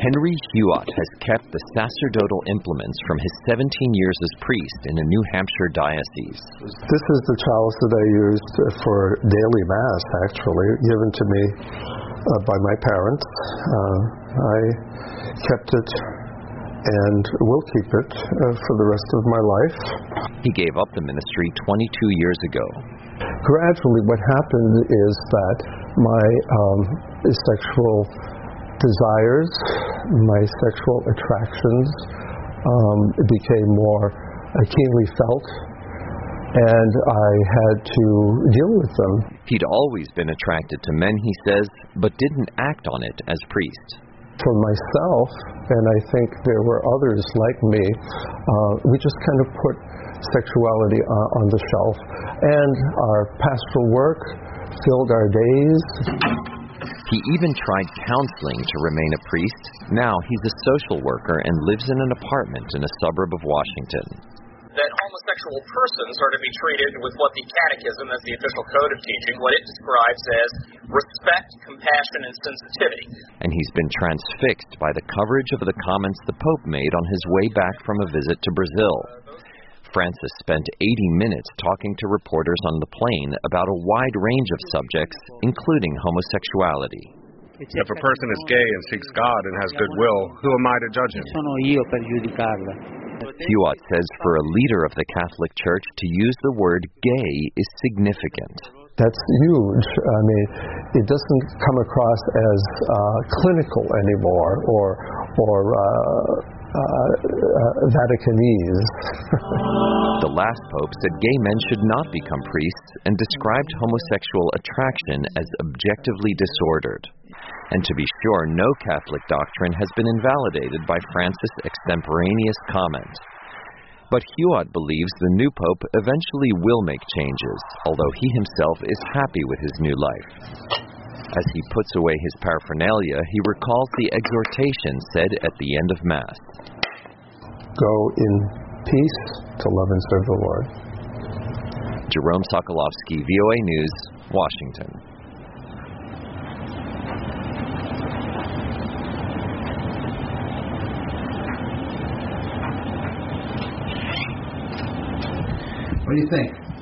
Henry Huot has kept the sacerdotal implements from his 17 years as priest in a New Hampshire diocese. This is the chalice that I used for daily Mass, actually, given to me by my parents. I kept it and will keep it for the rest of my life. He gave up the ministry 22 years ago. Gradually, what happened is that my sexual desires, my sexual attractions became more keenly felt, and I had to deal with them. He'd always been attracted to men, he says, but didn't act on it as priest. For myself, and I think there were others like me, we just kind of put sexuality on the shelf, and our pastoral work filled our days. He even tried counseling to remain a priest. Now he's a social worker and lives in an apartment in a suburb of Washington. That homosexual persons are to be treated with what the Catechism, as the official code of teaching, what it describes as respect, compassion, and sensitivity. And he's been transfixed by the coverage of the comments the Pope made on his way back from a visit to Brazil. Francis spent 80 minutes talking to reporters on the plane about a wide range of subjects, including homosexuality. If a person is gay and seeks God and has goodwill, who am I to judge him? Huot says for a leader of the Catholic Church to use the word gay is significant. That's huge. I mean, it doesn't come across as clinical anymore or Vaticanese. The last pope said gay men should not become priests and described homosexual attraction as objectively disordered. And to be sure, no Catholic doctrine has been invalidated by Francis' extemporaneous comment. But Huot believes the new pope eventually will make changes, although he himself is happy with his new life. As he puts away his paraphernalia, he recalls the exhortation said at the end of Mass. Go in peace to love and serve the Lord. Jerome Sokolovsky, VOA News, Washington. What do you think?